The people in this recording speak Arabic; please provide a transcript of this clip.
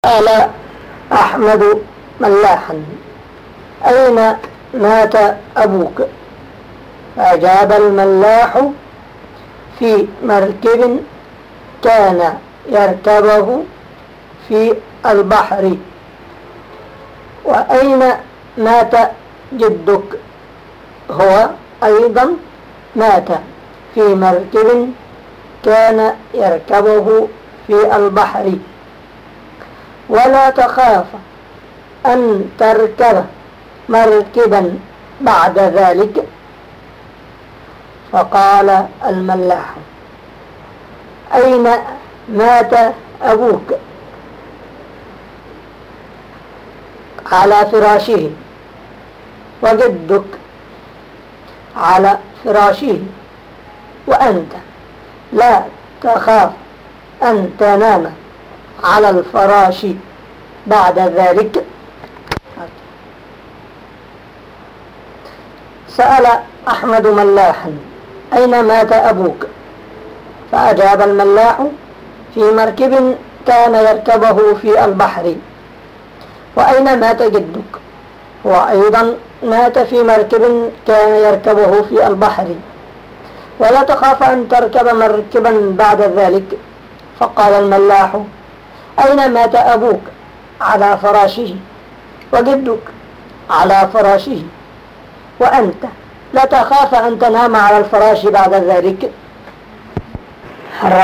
قال أحمد ملاحا: أين مات أبوك؟ فأجاب الملاح: في مركب كان يركبه في البحر. وأين مات جدك؟ هو أيضا مات في مركب كان يركبه في البحر. ولا تخاف أن تركب مركبا بعد ذلك. فقال الملاح: أين مات أبوك؟ على فراشه. وجدك؟ على فراشه. وأنت لا تخاف أن تنام على الفراش بعد ذلك. سأل أحمد ملاحا: أين مات أبوك؟ فأجاب الملاح: في مركب كان يركبه في البحر. وأين مات جدك؟ هو أيضا مات في مركب كان يركبه في البحر. ولا تخاف أن تركب مركبا بعد ذلك. فقال الملاح: أين مات أبوك؟ على فراشه. وجدك؟ على فراشه. وأنت لا تخاف أن تنام على الفراش بعد ذلك.